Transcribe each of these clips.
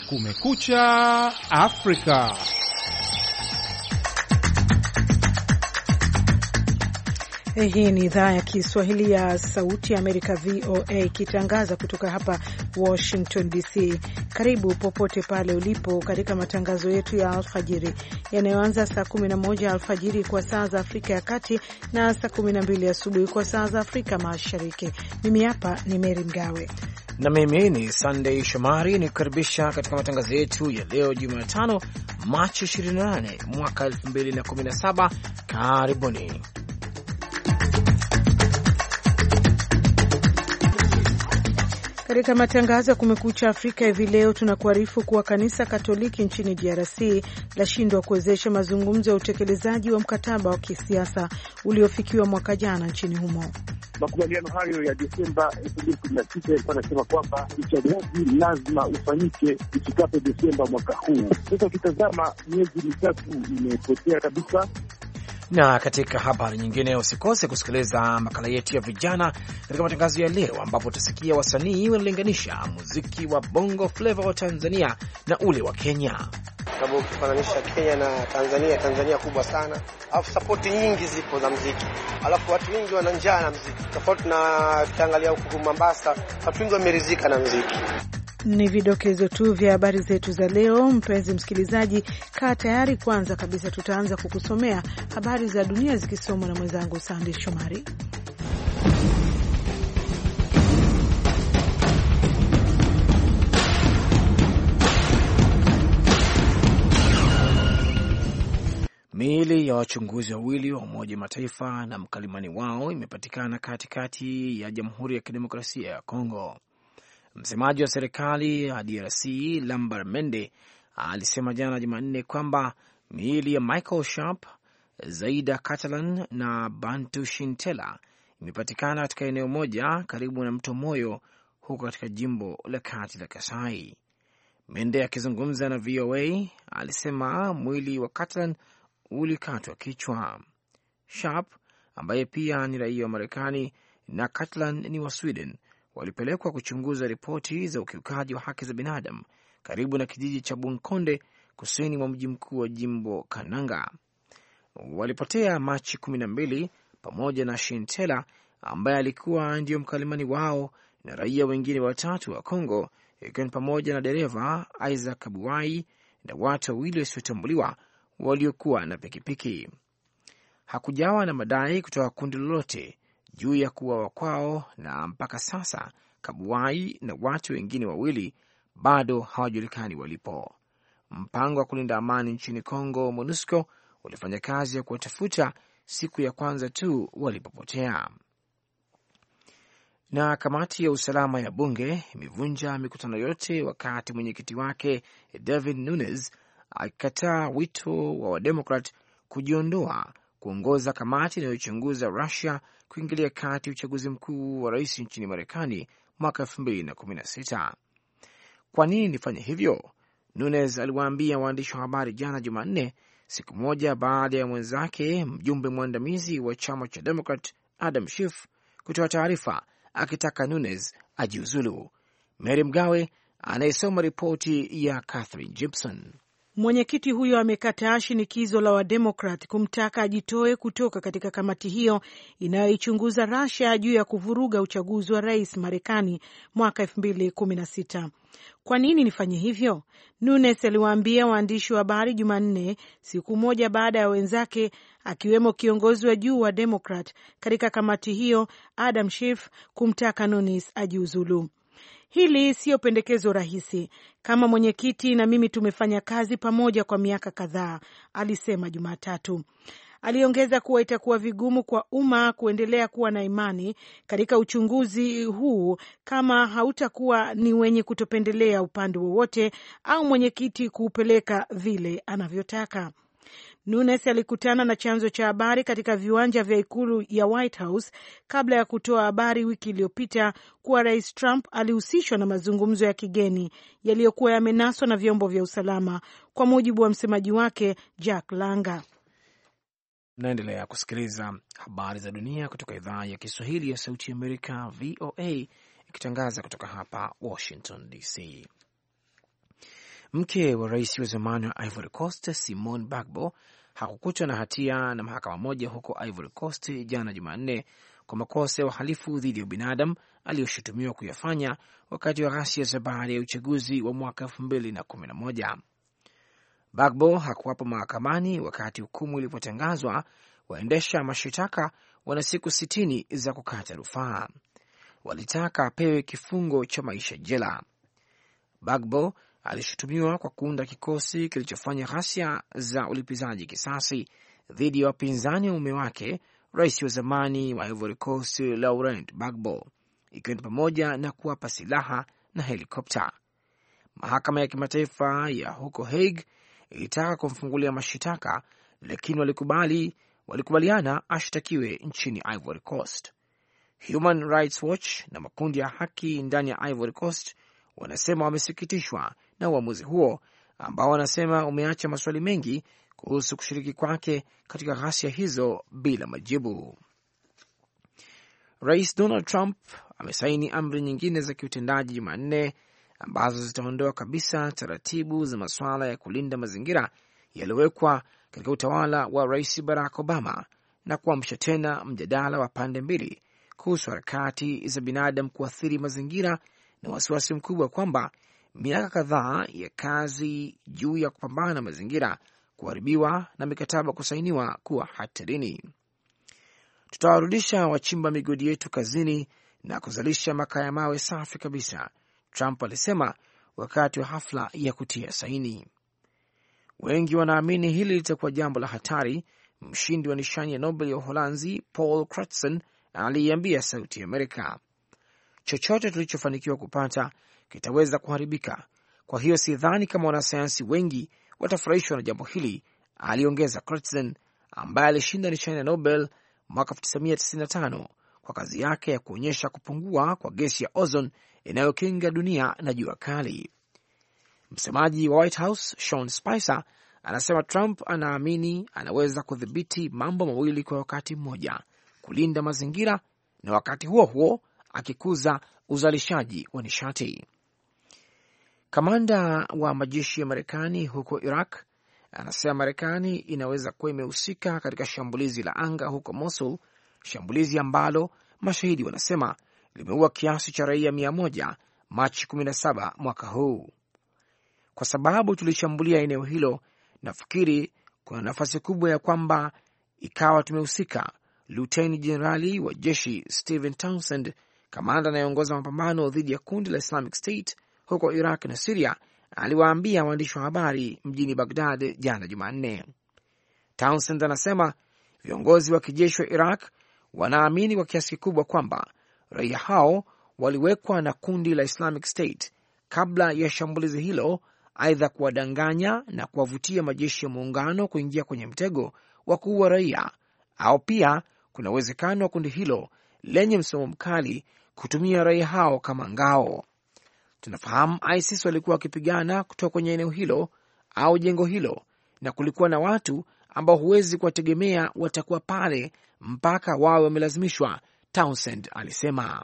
Kumekucha Afrika. Hii ni idhaa ya Kiswahili ya Sauti ya Amerika, VOA, ikitangaza kutoka hapa Washington DC. Karibu popote pale ulipo katika matangazo yetu ya alfajiri yanayoanza saa 11 alfajiri kwa saa za Afrika ya Kati na saa 12 asubuhi kwa saa za Afrika Mashariki. Mimi hapa ni Mary Mgawe na mimi ni Sunday Shomari, ni kukaribisha katika matangazo yetu ya leo Jumatano, Machi 28 mwaka 2017. Karibuni. Katika matangazo ya Kumekucha Afrika hivi leo tunakuarifu kuwa kanisa Katoliki nchini DRC lashindwa kuwezesha mazungumzo ya utekelezaji wa mkataba wa kisiasa uliofikiwa mwaka jana nchini humo. Makubaliano hayo ya Desemba 2016 yalikuwa yanasema kwamba uchaguzi lazima ufanyike ifikapo Desemba mwaka huu. Sasa ukitazama miezi mitatu imepotea kabisa. Na katika habari nyingine, usikose kusikiliza makala yetu ya vijana katika matangazo ya leo, ambapo utasikia wasanii wanalinganisha muziki wa Bongo Flava wa Tanzania na ule wa Kenya. Sababu ukifananisha Kenya na Tanzania, Tanzania kubwa sana, alafu sapoti nyingi zipo za muziki, alafu watu wengi wana njaa na muziki, tofauti na tukiangalia huku Mombasa, watu wengi wameridhika na muziki. Ni vidokezo tu vya habari zetu za leo. Mpenzi msikilizaji, kaa tayari. Kwanza kabisa tutaanza kukusomea habari za dunia zikisomwa na mwenzangu Sande Shomari. Miili ya wachunguzi wawili wa Umoja wa Mataifa na mkalimani wao imepatikana katikati ya Jamhuri ya Kidemokrasia ya Kongo. Msemaji wa serikali ya DRC Lambert Mende alisema jana Jumanne kwamba miili ya Michael Sharp, Zaida Catalan na Bantu Shintela imepatikana katika eneo moja karibu na mto Moyo huko katika jimbo la kati la Kasai. Mende akizungumza na VOA alisema mwili wa Catalan ulikatwa kichwa. Sharp ambaye pia ni raia wa Marekani na Catalan ni wa Sweden walipelekwa kuchunguza ripoti za ukiukaji wa haki za binadamu karibu na kijiji cha Bunkonde kusini mwa mji mkuu wa jimbo Kananga. Walipotea Machi 12 pamoja na Shintela ambaye alikuwa ndio mkalimani wao na raia wengine watatu wa Kongo, ikiwa ni pamoja na dereva Isaac Kabuai na watu wawili wasiotambuliwa waliokuwa na pikipiki. Hakujawa na madai kutoka kundi lolote juu ya kuuawa kwao, na mpaka sasa Kabuai na watu wengine wawili bado hawajulikani walipo. Mpango wa kulinda amani nchini Kongo, MONUSCO, ulifanya kazi ya kuwatafuta siku ya kwanza tu walipopotea. Na kamati ya usalama ya bunge imevunja mikutano yote wakati mwenyekiti wake David Nunes akikataa wito wa Wademokrat kujiondoa kuongoza kamati inayochunguza Russia kuingilia kati uchaguzi mkuu wa rais nchini Marekani mwaka 2016. Kwa nini nifanye hivyo? Nunes aliwaambia waandishi wa habari jana Jumanne, siku moja baada ya mwenzake mjumbe mwandamizi wa chama cha Democrat Adam Schiff kutoa taarifa akitaka Nunes ajiuzulu. Mary Mgawe anayesoma ripoti ya Catherine Gibson. Mwenyekiti huyo amekataa shinikizo la Wademokrat kumtaka ajitoe kutoka katika kamati hiyo inayoichunguza Russia juu ya kuvuruga uchaguzi wa rais Marekani mwaka 2016. Kwa nini nifanye hivyo? Nunes aliwaambia waandishi wa habari Jumanne, siku moja baada ya wenzake akiwemo kiongozi wa juu wa Democrat katika kamati hiyo Adam Schiff kumtaka Nunes ajiuzulu. Hili siyo pendekezo rahisi. Kama mwenyekiti na mimi tumefanya kazi pamoja kwa miaka kadhaa, alisema Jumatatu. Aliongeza kuwa itakuwa vigumu kwa umma kuendelea kuwa na imani katika uchunguzi huu kama hautakuwa ni wenye kutopendelea upande wowote au mwenyekiti kuupeleka vile anavyotaka. Nunes alikutana na chanzo cha habari katika viwanja vya ikulu ya White House kabla ya kutoa habari wiki iliyopita kuwa Rais Trump alihusishwa na mazungumzo ya kigeni yaliyokuwa yamenaswa na vyombo vya usalama, kwa mujibu wa msemaji wake Jack Langer. Naendelea kusikiliza habari za dunia kutoka idhaa ya Kiswahili ya Sauti ya Amerika, VOA, ikitangaza kutoka hapa Washington DC. Mke wa rais wa zamani wa Ivory Coast Simone Bagbo hakukutwa na hatia na mahakama moja huko Ivory Coast jana Jumanne kwa makosa ya uhalifu dhidi ya binadamu aliyoshutumiwa kuyafanya wakati wa ghasia za baada ya uchaguzi wa mwaka 2011. Bagbo hakuwapo mahakamani wakati hukumu ilipotangazwa. Waendesha mashitaka wana siku 60 za kukata rufaa. Walitaka apewe kifungo cha maisha jela. Bagbo alishutumiwa kwa kuunda kikosi kilichofanya ghasia za ulipizaji kisasi dhidi ya wapinzani wa mume wake, rais wa zamani wa Ivory Coast Laurent Gbagbo, ikiwa ni pamoja na kuwapa silaha na helikopta. Mahakama ya kimataifa ya huko Hague ilitaka kumfungulia mashitaka, lakini walikubaliana ashtakiwe nchini Ivory Coast. Human Rights Watch na makundi ya haki ndani ya Ivory Coast wanasema wamesikitishwa na uamuzi huo ambao wanasema umeacha maswali mengi kuhusu kushiriki kwake katika ghasia hizo bila majibu. Rais Donald Trump amesaini amri nyingine za kiutendaji Jumanne ambazo zitaondoa kabisa taratibu za masuala ya kulinda mazingira yaliyowekwa katika utawala wa Rais Barack Obama na kuamsha tena mjadala wa pande mbili kuhusu harakati za binadamu kuathiri mazingira na wasiwasi mkubwa kwamba miaka kadhaa ya kazi juu ya kupambana na mazingira kuharibiwa na mikataba kusainiwa kuwa hatarini. Tutawarudisha wachimba migodi yetu kazini na kuzalisha makaa ya mawe safi kabisa, Trump alisema wakati wa hafla ya kutia saini. Wengi wanaamini hili litakuwa jambo la hatari, mshindi wa nishani ya Nobel ya Uholanzi Paul Crutzen aliiambia Sauti ya Amerika. Chochote tulichofanikiwa kupata kitaweza kuharibika, kwa hiyo sidhani kama wanasayansi wengi watafurahishwa na jambo hili, aliongeza Crutzen, ambaye alishinda nishani ya Nobel mwaka 1995 kwa kazi yake ya kuonyesha kupungua kwa gesi ya ozone inayokinga dunia na jua kali. Msemaji wa White House Sean Spicer anasema Trump anaamini anaweza kudhibiti mambo mawili kwa wakati mmoja, kulinda mazingira na wakati huo huo akikuza uzalishaji wa nishati. Kamanda wa majeshi ya Marekani huko Iraq anasema Marekani inaweza kuwa imehusika katika shambulizi la anga huko Mosul, shambulizi ambalo mashahidi wanasema limeua kiasi cha raia 100 Machi 17 mwaka huu. Kwa sababu tulishambulia eneo hilo, nafikiri kuna nafasi kubwa ya kwamba ikawa tumehusika, Luteni Jenerali wa jeshi Stephen Townsend, kamanda anayeongoza mapambano dhidi ya kundi la Islamic State huko Iraq na Syria, aliwaambia waandishi wa habari mjini Baghdad jana Jumanne. Townsend anasema viongozi wa kijeshi wa Iraq wanaamini kwa kiasi kikubwa kwamba raia hao waliwekwa na kundi la Islamic State kabla ya shambulizi hilo, aidha kuwadanganya na kuwavutia majeshi ya muungano kuingia kwenye mtego wa kuua raia, au pia kuna uwezekano wa kundi hilo lenye msimamo mkali kutumia raia hao kama ngao. Tunafahamu ISIS walikuwa wakipigana kutoka kwenye eneo hilo au jengo hilo, na kulikuwa na watu ambao huwezi kuwategemea watakuwa pale mpaka wawe wamelazimishwa, Townsend alisema.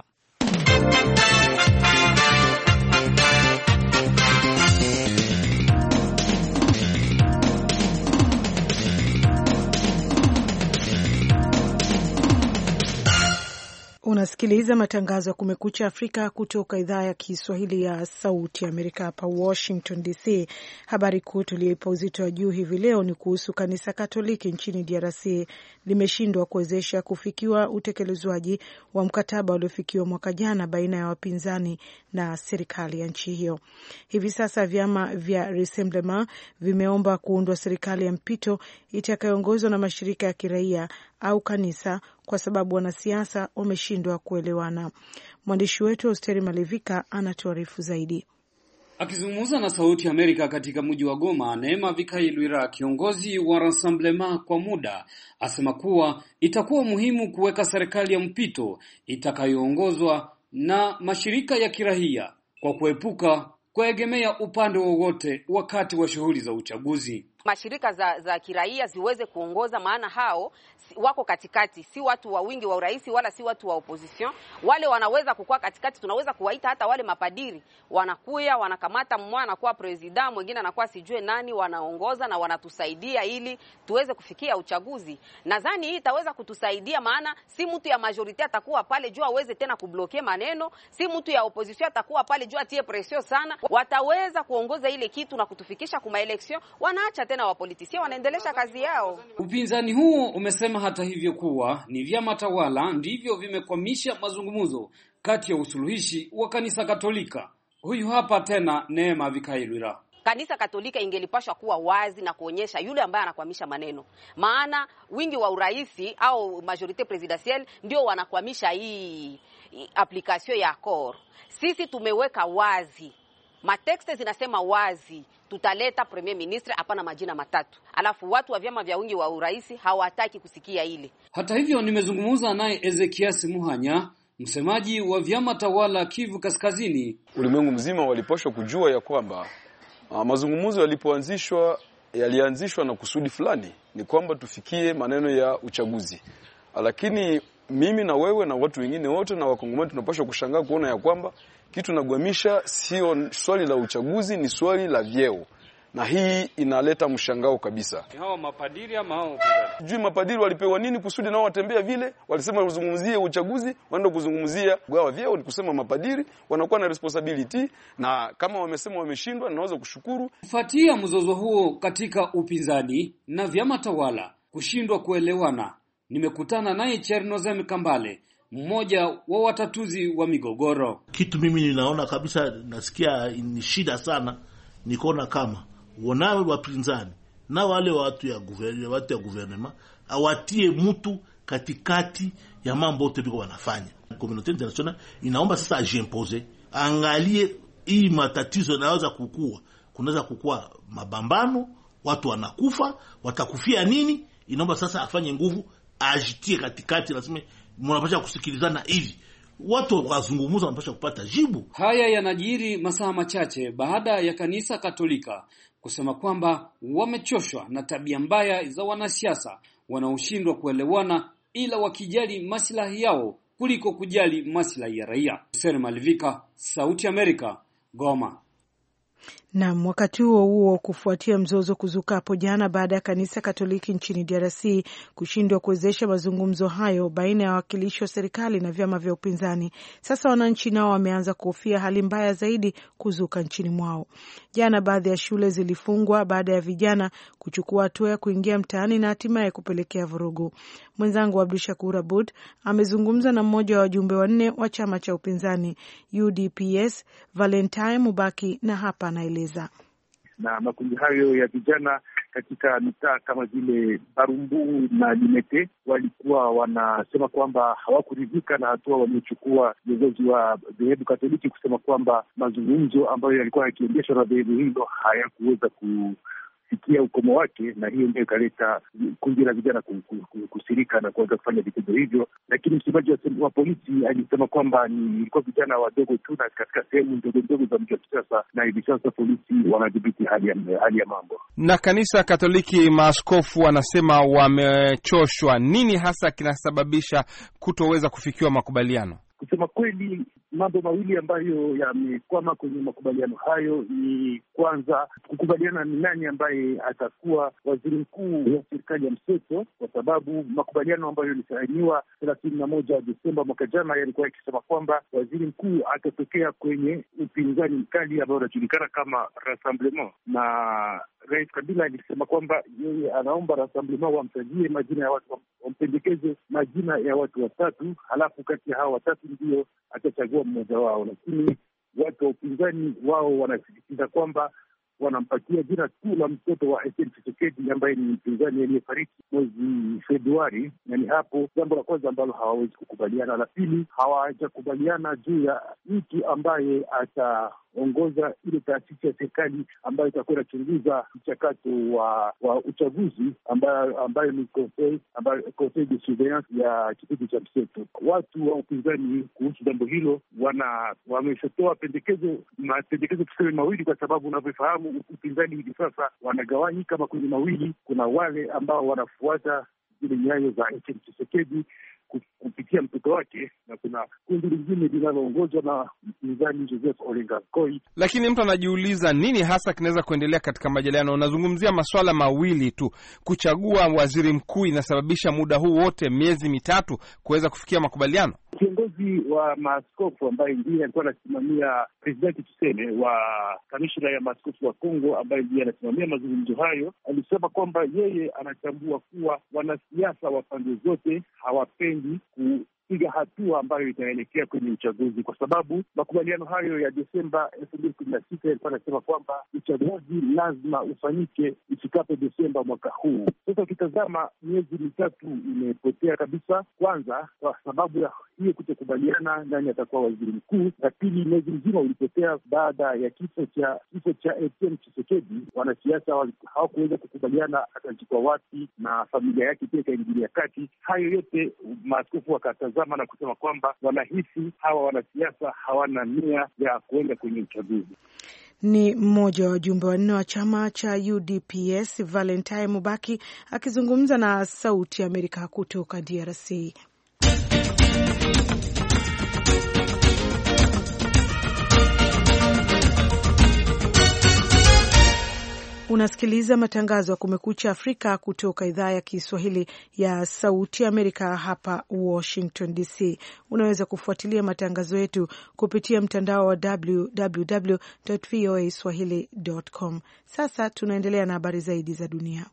Unasikiliza matangazo ya Kumekucha Afrika kutoka idhaa ya Kiswahili ya Sauti ya Amerika hapa Washington DC. Habari kuu tuliyoipa uzito wa juu hivi leo ni kuhusu kanisa Katoliki nchini DRC limeshindwa kuwezesha kufikiwa utekelezwaji wa mkataba uliofikiwa mwaka jana baina ya wapinzani na serikali ya nchi hiyo. Hivi sasa vyama vya Rassemblement vimeomba kuundwa serikali ya mpito itakayoongozwa na mashirika ya kiraia au kanisa kwa sababu wanasiasa wameshindwa kuelewana. Mwandishi wetu Osteri Malivika anatuarifu zaidi. Akizungumza na Sauti ya Amerika katika mji wa Goma, Neema Vikailwira, kiongozi wa Rassemblement kwa muda, asema kuwa itakuwa muhimu kuweka serikali ya mpito itakayoongozwa na mashirika ya kiraia kwa kuepuka kuegemea upande wowote wakati wa shughuli za uchaguzi. mashirika za kiraia ziweze kuongoza, maana hao wako katikati, si watu wa wingi wa urais wala si watu wa opposition. Wale wanaweza kukua katikati, tunaweza kuwaita hata wale mapadiri, wanakuya wanakamata mmoja anakuwa president, mwingine anakuwa sijue nani, wanaongoza na wanatusaidia ili tuweze kufikia uchaguzi. Nadhani hii itaweza kutusaidia, maana si mtu ya majority atakuwa pale juu aweze tena kubloke maneno, si mtu ya opposition atakuwa pale juu atie pression sana. Wataweza kuongoza ile kitu na kutufikisha kuma election, wanaacha tena wapolitisia wanaendelesha kazi yao. Upinzani huo umesema hata hivyo kuwa ni vyama tawala ndivyo vimekwamisha mazungumzo kati ya usuluhishi wa kanisa Katolika. Huyu hapa tena Neema Vikailwira. Kanisa Katolika ingelipashwa kuwa wazi na kuonyesha yule ambaye anakwamisha maneno. Maana wingi wa uraisi au majorite presidentielle ndio wanakwamisha hii application ya accord. Sisi tumeweka wazi. Matexte zinasema wazi, tutaleta premier ministre, hapana majina matatu. Alafu watu wa vyama vya wingi wa uraisi hawataki kusikia ile. Hata hivyo nimezungumza naye Ezekias Muhanya, msemaji wa vyama tawala Kivu Kaskazini. Ulimwengu mzima walipashwa kujua ya kwamba mazungumzo yalianzishwa na kusudi fulani, ni kwamba tufikie maneno ya uchaguzi. Lakini mimi na wewe na watu wengine wote na wakongomani tunapaswa kushangaa kuona ya kwamba kitu nagwamisha sio swali la uchaguzi, ni swali la vyeo. Na hii inaleta mshangao kabisa. Ni hao mapadiri ama hao upinzani? Juu mapadiri walipewa nini kusudi nao watembea vile? Walisema kuzungumzia uchaguzi, wanaenda kuzungumzia gawa vyeo. Ni kusema mapadiri wanakuwa na responsibility, na kama wamesema wameshindwa, naweza kushukuru. Kufuatia mzozo huo katika upinzani na vyama tawala kushindwa kuelewana, nimekutana naye Chernozem Kambale, mmoja wa watatuzi wa migogoro. Kitu mimi ninaona kabisa, nasikia ni shida sana, nikaona kama wanawe wapinzani na wale watu ya guvernema awatie mtu katikati ya mambo yote biko wanafanya. Community international inaomba sasa ajimpose, angalie hii matatizo yanaweza kukua. Kunaweza kukua mabambano, watu wanakufa, watakufia nini? Inaomba sasa afanye nguvu, ajitie katikati, lazima mnapaswa kusikilizana hivi. Watu wazungumza wanapaswa kupata jibu. Haya yanajiri masaa machache baada ya kanisa Katolika kusema kwamba wamechoshwa na tabia mbaya za wanasiasa wanaoshindwa kuelewana ila wakijali maslahi yao kuliko kujali maslahi ya raia. Sere Malivika, Sauti Amerika, Goma. Na wakati huo kufuatia mzozo kuzuka hapo jana baada ya kanisa Katoliki nchini DRC kushindwa kuwezesha mazungumzo hayo baina ya wawakilishi wa serikali na vyama vya upinzani, sasa wananchi nao wameanza kuhofia hali mbaya zaidi kuzuka nchini mwao. Jana baadhi ya shule zilifungwa baada ya vijana kuchukua hatua ya kuingia mtaani na hatimaye kupelekea vurugu. Mwenzangu Abdushakur Abud amezungumza na mmoja wa wajumbe 4 wa chama cha upinzani UDPS, Valentine Mubaki, na hapa anaeleza. Na makundi hayo ya vijana katika mitaa kama vile Barumbu na Limete walikuwa wanasema kwamba hawakuridhika na hatua waliochukua viongozi wa dhehebu Katoliki kusema kwamba mazungumzo ambayo yalikuwa yakiendeshwa na dhehebu hilo hayakuweza kufikia ukomo wake, na hiyo ndio ikaleta kundi la vijana kusirika na kuanza kufanya vitendo hivyo. Lakini msemaji wa polisi alisema kwamba ilikuwa vijana wadogo tu na katika sehemu ndogo ndogo za mji wa Kinshasa, na hivi sasa polisi wanadhibiti hali ya mambo. Na kanisa Katoliki, maaskofu wanasema wamechoshwa. Nini hasa kinasababisha kutoweza kufikiwa makubaliano? Kusema kweli, mambo mawili ambayo yamekwama kwenye makubaliano hayo ni kwanza kukubaliana ni nani ambaye atakuwa waziri mkuu wa serikali ya mseto, kwa sababu makubaliano ambayo yalisainiwa 31 Desemba mwaka jana yalikuwa yakisema kwamba waziri mkuu atatokea kwenye upinzani mkali ambao unajulikana kama Rassemblement, na Rais Kabila alisema kwamba yeye anaomba Rassemblement wamtajie majina ya watu, wampendekeze majina ya watu watatu, halafu kati ya hao watatu ndio atachagua mmoja wao. Lakini watu wa upinzani wao wanasisitiza kwamba wanampatia jina tu la mtoto wa Etienne Tshisekedi ambaye ni mpinzani aliyefariki mwezi Februari. Na ni hapo jambo la kwanza ambalo hawawezi kukubaliana. La pili, hawajakubaliana juu ya mtu ambaye ataongoza ile taasisi ya serikali ambayo itakuwa inachunguza mchakato wa uchaguzi ambayo ni Conseil de Surveillance ya kipindi cha mseto. Watu wa upinzani kuhusu jambo hilo wameshatoa mapendekezo tuseme mawili, kwa sababu unavyofahamu upinzani hivi sasa wanagawanyika makundi mawili. Kuna wale ambao wanafuata zile nyayo za Etienne Tshisekedi kupitia mtoto wake, na kuna kundi lingine linaloongozwa na mpinzani Joseph Olenga Nkoi. Lakini mtu anajiuliza nini hasa kinaweza kuendelea katika majadiliano? Unazungumzia masuala mawili tu, kuchagua waziri mkuu inasababisha muda huu wote miezi mitatu kuweza kufikia makubaliano. Kiongozi wa maaskofu ambaye ndiye alikuwa anasimamia presidenti tuseme wa kamishna ya maaskofu wa Kongo, ambaye ndiye anasimamia mazungumzo hayo, alisema kwamba yeye anatambua kuwa wanasiasa wa pande zote hawapendi kupiga hatua ambayo itaelekea kwenye uchaguzi, kwa sababu makubaliano hayo ya Desemba 2016 yalikuwa anasema kwamba uchaguzi lazima ufanyike ifikapo Desemba mwaka huu. Sasa ukitazama miezi mitatu imepotea kabisa, kwanza kwa sababu ya hiyo kutokubaliana nani atakuwa waziri mkuu, na pili mwezi mzima ulipotea baada ya kifo cha Etienne Tshisekedi. Wanasiasa hawakuweza kukubaliana atachukua wapi, na familia yake pia ikaingilia kati. Hayo yote maaskofu wakatazama na kusema kwamba wanahisi hawa wanasiasa hawana nia ya kuenda kwenye uchaguzi. Ni mmoja wa wajumbe wanne wa chama cha UDPS Valentine Mubaki akizungumza na Sauti ya Amerika kutoka DRC. Unasikiliza matangazo ya Kumekucha Afrika kutoka idhaa ya Kiswahili ya Sauti ya Amerika hapa Washington DC. Unaweza kufuatilia matangazo yetu kupitia mtandao wa www.voaswahili.com. Sasa tunaendelea na habari zaidi za dunia.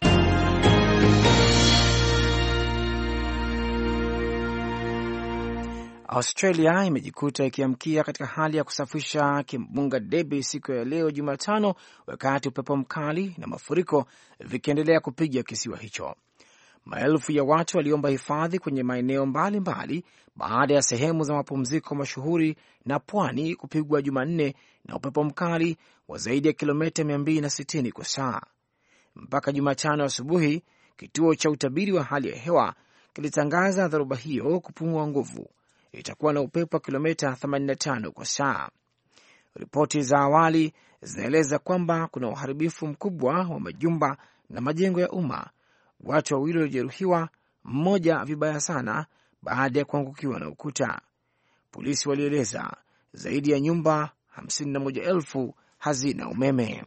Australia imejikuta ikiamkia katika hali ya kusafisha kimbunga Debbie siku ya leo Jumatano, wakati upepo mkali na mafuriko vikiendelea kupiga kisiwa hicho. Maelfu ya watu waliomba hifadhi kwenye maeneo mbalimbali baada ya sehemu za mapumziko mashuhuri na pwani kupigwa Jumanne na upepo mkali wa zaidi ya kilomita 260 kwa saa. Mpaka Jumatano asubuhi, kituo cha utabiri wa hali ya hewa kilitangaza dharuba hiyo kupungua nguvu, itakuwa na upepo wa kilomita 85 kwa saa. Ripoti za awali zinaeleza kwamba kuna uharibifu mkubwa wa majumba na majengo ya umma. Watu wawili walijeruhiwa, mmoja vibaya sana baada ya kuangukiwa na ukuta. Polisi walieleza zaidi ya nyumba 51,000 hazina umeme.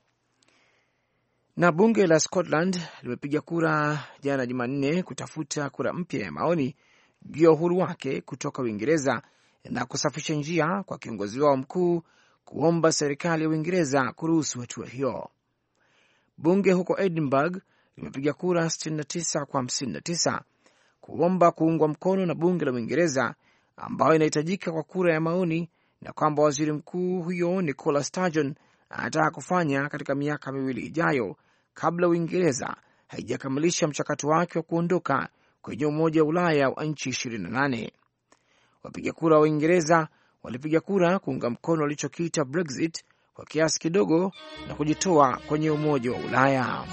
Na bunge la Scotland limepiga kura jana Jumanne kutafuta kura mpya ya maoni juu ya uhuru wake kutoka Uingereza na kusafisha njia kwa kiongozi wao mkuu kuomba serikali ya Uingereza kuruhusu hatua hiyo. Bunge huko Edinburgh limepiga kura 69 kwa 59 kuomba kuungwa mkono na bunge la Uingereza ambayo inahitajika kwa kura ya maoni, na kwamba waziri mkuu huyo Nicola Sturgeon anataka kufanya katika miaka 2 ijayo kabla Uingereza haijakamilisha mchakato wake wa kuondoka kwenye Umoja wa Ulaya wa nchi 28. Wapiga kura wa Uingereza walipiga kura kuunga mkono walichokiita Brexit kwa kiasi kidogo na kujitoa kwenye Umoja wa Ulaya.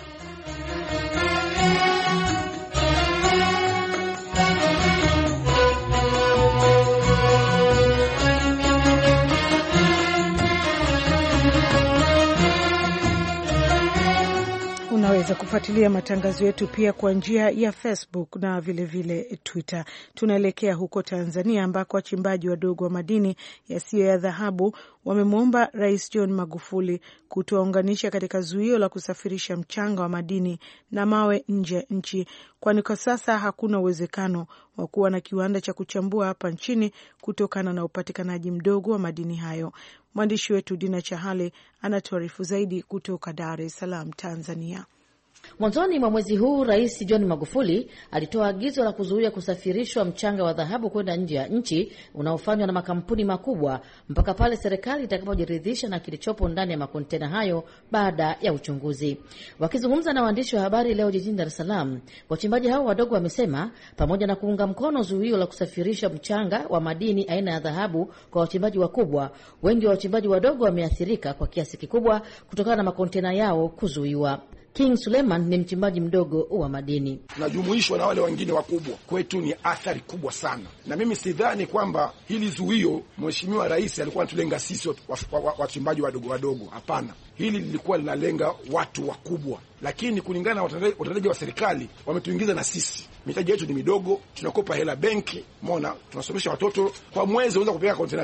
Unaweza kufuatilia matangazo yetu pia kwa njia ya Facebook na vile Twitter. Tunaelekea huko Tanzania ambako wachimbaji wadogo wa madini yasiyo ya dhahabu wamemwomba Rais John Magufuli kutounganisha katika zuio la kusafirisha mchanga wa madini na mawe nje ya nchi, kwani kwa sasa hakuna uwezekano wa kuwa na kiwanda cha kuchambua hapa nchini kutokana na upatikanaji mdogo wa madini hayo. Mwandishi wetu Dina Chahale anatuarifu zaidi kutoka Dar es Salaam, Tanzania. Mwanzoni mwa mwezi huu Rais John Magufuli alitoa agizo la kuzuia kusafirishwa mchanga wa dhahabu kwenda nje ya nchi unaofanywa na makampuni makubwa mpaka pale serikali itakapojiridhisha na kilichopo ndani ya makontena hayo baada ya uchunguzi. Wakizungumza na waandishi wa habari leo jijini Dar es Salaam, wachimbaji hao wadogo wamesema pamoja na kuunga mkono zuio la kusafirisha mchanga wa madini aina ya dhahabu kwa wachimbaji wakubwa, wengi wa wachimbaji wadogo wameathirika kwa kiasi kikubwa kutokana na makontena yao kuzuiwa. King Suleiman ni mchimbaji mdogo wa madini. Tunajumuishwa na wale wengine wakubwa, kwetu ni athari kubwa sana. Na mimi sidhani kwamba hili zuio Mheshimiwa Rais alikuwa anatulenga sisi wachimbaji wadogo wadogo. Hapana. Hili lilikuwa linalenga watu wakubwa. Lakini kulingana na watendaji wa serikali wametuingiza na sisi. Mitaji yetu ni midogo, tunakopa hela benki, umeona, tunasomesha watoto kwa mwezi unaweza kupeleka kontena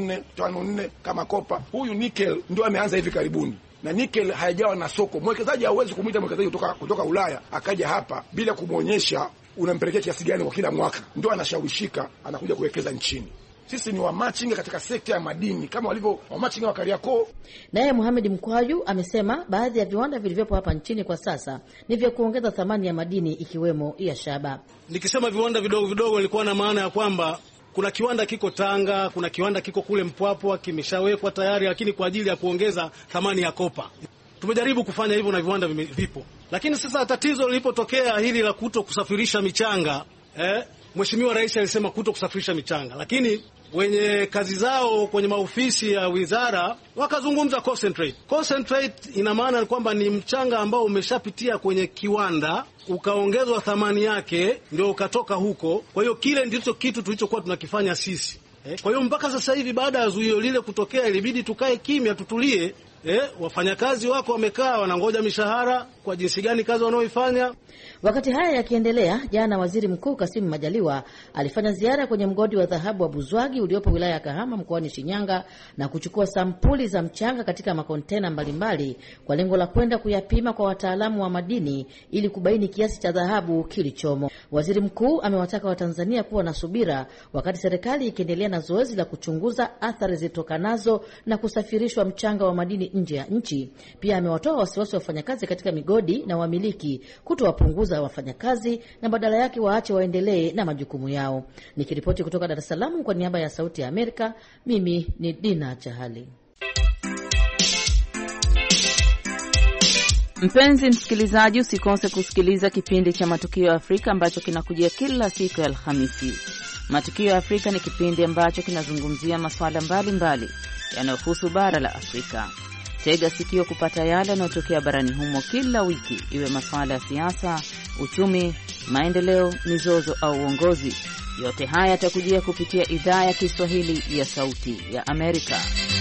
5-4 kama kopa. Huyu nickel ndio ameanza hivi karibuni. Na nickel haijawa na soko. Mwekezaji hawezi kumuita mwekezaji kutoka Ulaya akaja hapa bila kumuonyesha unampelekea kiasi gani kwa kila mwaka. Ndio anashawishika anakuja kuwekeza nchini. Sisi ni wamachinga katika sekta ya madini kama walivyo wamachinga wa Kariakoo. Naye Mohamed Mkwaju amesema baadhi ya viwanda vilivyopo hapa nchini kwa sasa ni vya kuongeza thamani ya madini ikiwemo ya shaba. Nikisema viwanda vidogo vidogo ilikuwa na maana ya kwamba kuna kiwanda kiko Tanga, kuna kiwanda kiko kule Mpwapwa kimeshawekwa tayari, lakini kwa ajili ya kuongeza thamani ya kopa. Tumejaribu kufanya hivyo na viwanda vipo. Lakini sasa tatizo lilipotokea hili la kuto kusafirisha michanga, Mheshimiwa Rais alisema kuto kusafirisha michanga, lakini wenye kazi zao kwenye maofisi ya wizara wakazungumza concentrate. Concentrate ina maana kwamba ni mchanga ambao umeshapitia kwenye kiwanda ukaongezwa thamani yake ndio ukatoka huko. Kwa hiyo kile ndicho kitu tulichokuwa tunakifanya sisi. Kwa hiyo mpaka sasa hivi baada ya zuio lile kutokea ilibidi tukae kimya, tutulie. Wafanyakazi wako wamekaa wanangoja mishahara kwa jinsi gani kazi wanaoifanya. Wakati haya yakiendelea, jana Waziri Mkuu Kassim Majaliwa alifanya ziara kwenye mgodi wa dhahabu wa Buzwagi uliopo wilaya ya Kahama mkoani Shinyanga na kuchukua sampuli za mchanga katika makontena mbalimbali kwa lengo la kwenda kuyapima kwa wataalamu wa madini ili kubaini kiasi cha dhahabu kilichomo. Waziri Mkuu amewataka Watanzania kuwa na subira wakati serikali ikiendelea na zoezi la kuchunguza athari zitokanazo na kusafirishwa mchanga wa madini nje ya nchi. Pia amewatoa wasiwasi wafanyakazi katika migodi na wamiliki kutowapunguza wafanyakazi na badala yake waache waendelee na majukumu yao. Nikiripoti kutoka Dar es Salaam kwa niaba ya Sauti ya Amerika, mimi ni Dina Chahali. Mpenzi msikilizaji, usikose kusikiliza kipindi cha Matukio ya Afrika ambacho kinakujia kila siku ya Alhamisi. Matukio ya Afrika ni kipindi ambacho kinazungumzia masuala mbalimbali yanayohusu bara la Afrika. Tega sikio kupata yale yanayotokea barani humo kila wiki, iwe masuala ya siasa, uchumi, maendeleo, mizozo au uongozi. Yote haya yatakujia kupitia idhaa ya Kiswahili ya Sauti ya Amerika.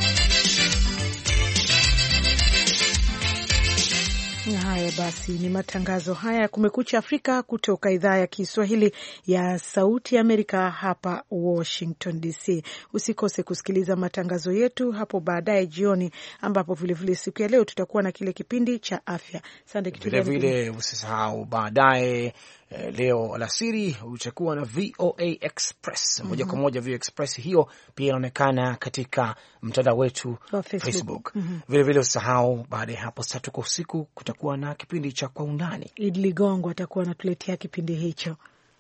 Haya basi, ni matangazo haya Kumekucha Afrika kutoka idhaa ya Kiswahili ya Sauti Amerika hapa Washington DC. Usikose kusikiliza matangazo yetu hapo baadaye jioni, ambapo vilevile siku ya leo tutakuwa na kile kipindi cha afya. Asante kitu vile vile usisahau baadaye leo alasiri utakuwa na VOA Express moja kwa moja. VOA Express hiyo pia inaonekana katika mtandao wetu wa Facebook. Vile vile usisahau baada ya hapo saa 3 usiku kutakuwa na kipindi cha Kwa Undani. Idi Ligongo atakuwa anatuletea kipindi hicho.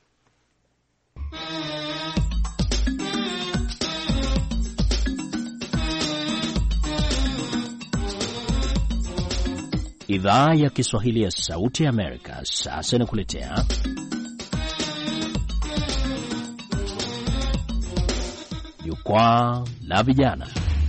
Idhaa ya Kiswahili ya Sauti ya Amerika sasa inakuletea Jukwaa la Vijana.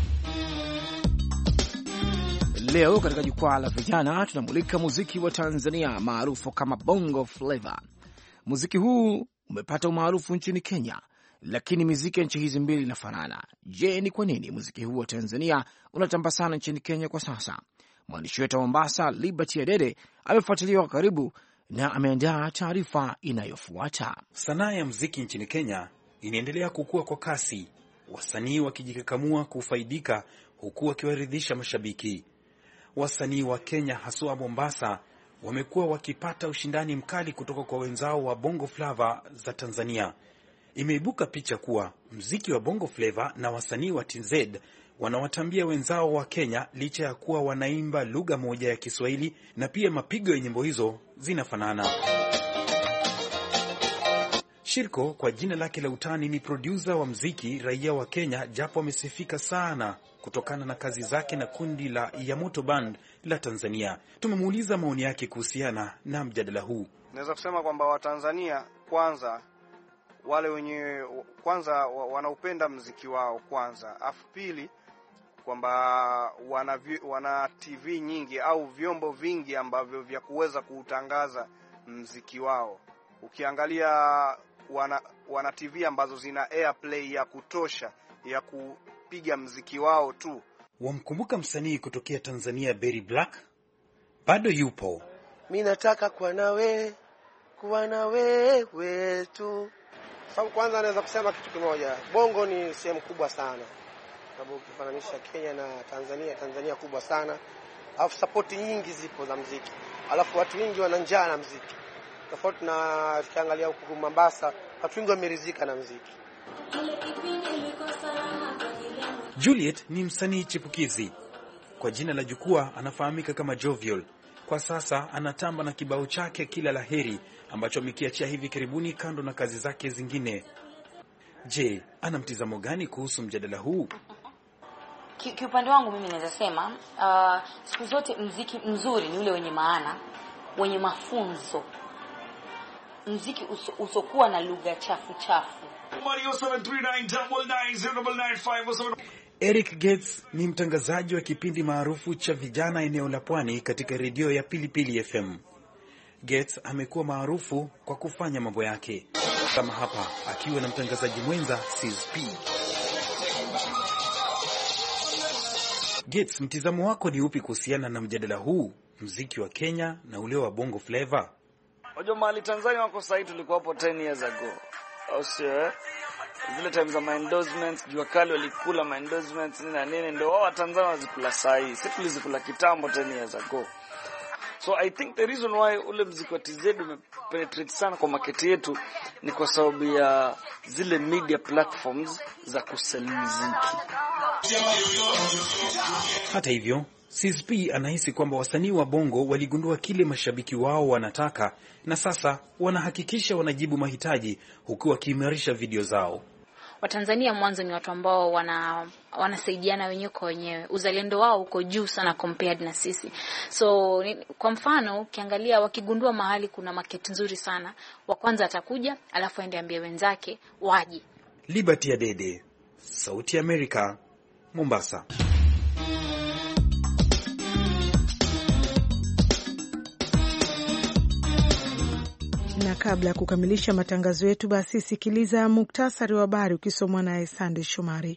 Leo katika Jukwaa la Vijana tunamulika muziki wa Tanzania maarufu kama Bongo Flava. Muziki huu umepata umaarufu nchini Kenya, lakini muziki ya nchi hizi mbili inafanana. Je, ni kwa nini muziki huu wa Tanzania unatamba sana nchini Kenya kwa sasa? Mwandishi wetu wa Mombasa, Liberty Adede, amefuatilia kwa karibu na ameandaa taarifa inayofuata. Sanaa ya muziki nchini Kenya inaendelea kukua kwa kasi, wasanii wakijikakamua kufaidika huku wakiwaridhisha mashabiki. Wasanii wa Kenya haswa Mombasa wamekuwa wakipata ushindani mkali kutoka kwa wenzao wa Bongo Flava za Tanzania. Imeibuka picha kuwa muziki wa Bongo Flava na wasanii wa TZ wanawatambia wenzao wa Kenya licha ya kuwa wanaimba lugha moja ya Kiswahili na pia mapigo ya nyimbo hizo zinafanana. Shirko kwa jina lake la utani ni producer wa mziki raia wa Kenya, japo amesifika sana kutokana na kazi zake na kundi la Yamoto Band la Tanzania. Tumemuuliza maoni yake kuhusiana na mjadala huu. Naweza kusema kwamba Watanzania kwanza, wale wenye kwanza wanaupenda mziki wao kwanza, afu pili kwamba wana TV nyingi au vyombo vingi ambavyo vya kuweza kuutangaza mziki wao. Ukiangalia wana TV ambazo zina airplay ya kutosha ya kupiga mziki wao tu. Wamkumbuka msanii kutokea Tanzania Berry Black? Bado yupo. Mimi nataka kuwa na wewe tu. Sababu kwanza naweza kusema kitu kimoja. Bongo ni sehemu kubwa sana. Sababu ukifananisha Kenya na Tanzania kubwa sana. Alafu support nyingi zipo za muziki. Alafu watu wengi wana njaa na muziki. Tofauti na tukiangalia huko Mombasa, watu wengi wameridhika na muziki. Juliet ni msanii chipukizi. Kwa jina la jukwaa anafahamika kama Jovial. Kwa sasa anatamba na kibao chake Kila Laheri ambacho amekiachia hivi karibuni kando na kazi zake zingine. Je, ana mtizamo gani kuhusu mjadala huu? Kiupande wangu mimi naweza sema siku zote muziki mzuri ni ule wenye maana, wenye mafunzo. Muziki usokuwa na lugha chafu. Eric Gates ni mtangazaji wa kipindi maarufu cha vijana eneo la Pwani katika redio ya Pilipili FM. Gates amekuwa maarufu kwa kufanya mambo yake kama hapa akiwa na mtangazaji mwenza CSP. Gates, mtizamo wako ni upi kuhusiana na mjadala huu, muziki wa Kenya na ule wa Bongo Flavor? Unajua mahali Tanzania wako sasa, tulikuwa hapo 10 years ago. Au sio? Zile time za my endorsements, jua kali walikula my endorsements na nini, ndio wao Tanzania wazikula saa hii. Sisi tulizikula kitambo 10 years ago. So I think the reason why ule muziki wa TZ umepenetrate sana kwa market yetu ni kwa sababu ya zile media platforms za kusell muziki. Hata hivyo, CSP anahisi kwamba wasanii wa Bongo waligundua kile mashabiki wao wanataka na sasa wanahakikisha wanajibu mahitaji huku wakiimarisha video zao. Watanzania mwanzo ni watu ambao wanasaidiana wenyewe kwa wenyewe. Uzalendo wao uko juu sana compared na sisi. So kwa mfano ukiangalia wakigundua mahali kuna market nzuri sana, wa kwanza atakuja alafu aende ambie wenzake waje. Liberty Adede, Sauti ya Amerika, Mombasa. Na kabla ya kukamilisha matangazo yetu, basi sikiliza muktasari wa habari ukisomwa naye Sande Shomari.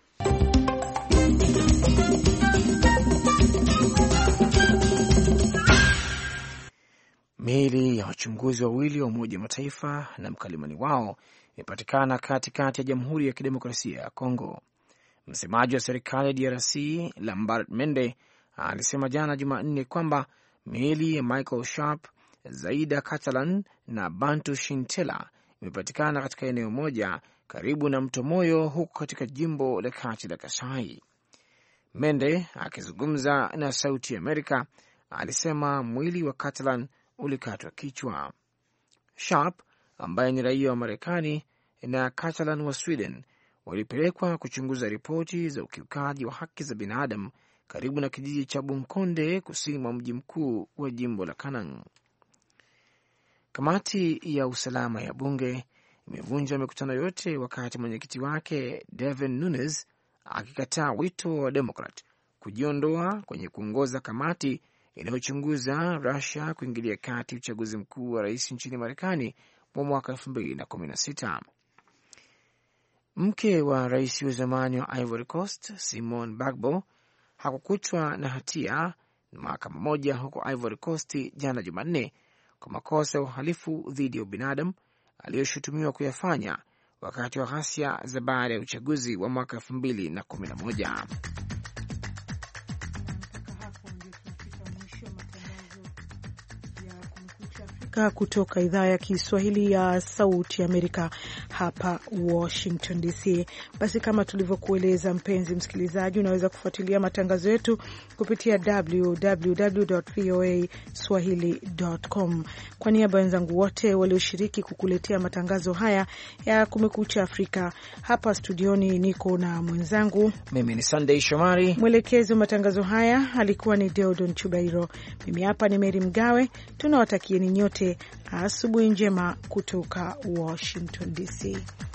Miili ya wachunguzi wawili wa Umoja wa Mataifa na mkalimani wao imepatikana katikati ya Jamhuri ya Kidemokrasia ya Kongo. Msemaji wa serikali ya DRC Lambert Mende alisema jana Jumanne kwamba miili ya Michael Sharp, Zaida Catalan na Bantu Shintela imepatikana katika eneo moja karibu na mto Moyo huko katika jimbo la kati la Kasai. Mende akizungumza na Sauti ya Amerika alisema mwili wa Catalan ulikatwa kichwa. Sharp ambaye ni raia wa Marekani na Catalan wa Sweden walipelekwa kuchunguza ripoti za ukiukaji wa haki za binadamu karibu na kijiji cha Bunkonde kusini mwa mji mkuu wa jimbo la Kanang. Kamati ya usalama ya bunge imevunja mikutano yote wakati mwenyekiti wake Devin Nunes akikataa wito wa Demokrat kujiondoa kwenye kuongoza kamati inayochunguza Russia kuingilia kati uchaguzi mkuu wa rais nchini Marekani wa mwaka 2016. Mke wa rais wa zamani wa Ivory Coast Simone Bagbo hakukutwa na hatia na mahakama moja huko Ivory Coast jana Jumanne kwa makosa ya uhalifu dhidi ya ubinadamu aliyoshutumiwa kuyafanya wakati wa ghasia za baada ya uchaguzi wa mwaka 2011. Kutoka idhaa ya Kiswahili ya Sauti Amerika hapa Washington DC. Basi kama tulivyokueleza, mpenzi msikilizaji, unaweza kufuatilia matangazo yetu kupitia www.voaswahili.com. Kwa niaba ya wenzangu wote walioshiriki kukuletea matangazo haya ya Kumekucha Afrika, hapa studioni niko na mwenzangu, mimi ni Sunday Shomari. Mwelekezi wa matangazo haya alikuwa ni Deodon Chubairo. Mimi hapa ni Mary Mgawe. Tunawatakieni nyote asubuhi njema kutoka Washington DC.